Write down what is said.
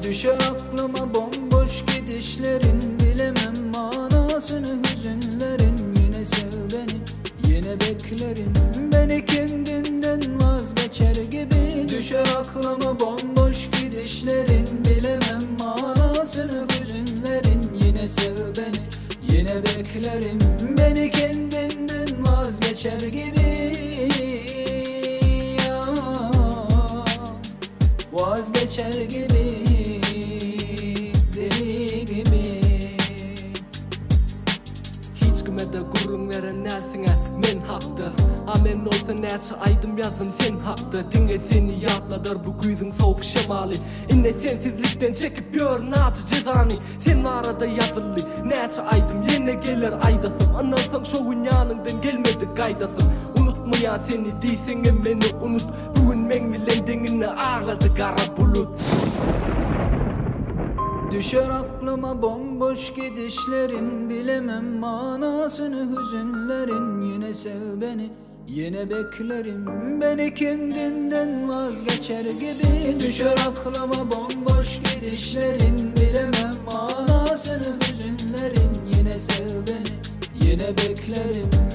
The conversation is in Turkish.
Düşer aklıma bomboş gidişlerin, bilemem manasını hüzünlerin. Yine sev beni, yine beklerim, beni kendinden vazgeçer gibi. Düşer aklıma bomboş gidişlerin, bilemem manasını hüzünlerin. Yine sev beni, yine beklerim, beni kendinden vazgeçer gibi. Vazgeçer gibi, deli gibi. Hiç kime de gurrun veren nelsine men haktı. Amen olsa näçe aydım yazdım sen haktı. Dinle seni yatladır bu güzün soğuk şemali. İnne sensizlikten çekip gör naçı cezani. Sen arada yazılı näçe aydım yine gelir aydasım. Anlarsam şu dünyanından gelmedi gaydasım. Unutmayan seni değilsen beni unut. Bugün men bilen dengine ağladı kara bulut. Düşer aklıma bomboş gidişlerin, bilemem manasını hüzünlerin. Yine sev beni, yine beklerim, beni kendinden vazgeçer gibi. Düşer aklıma bomboş gidişlerin, bilemem manasını hüzünlerin. Yine sev beni, yine beklerim,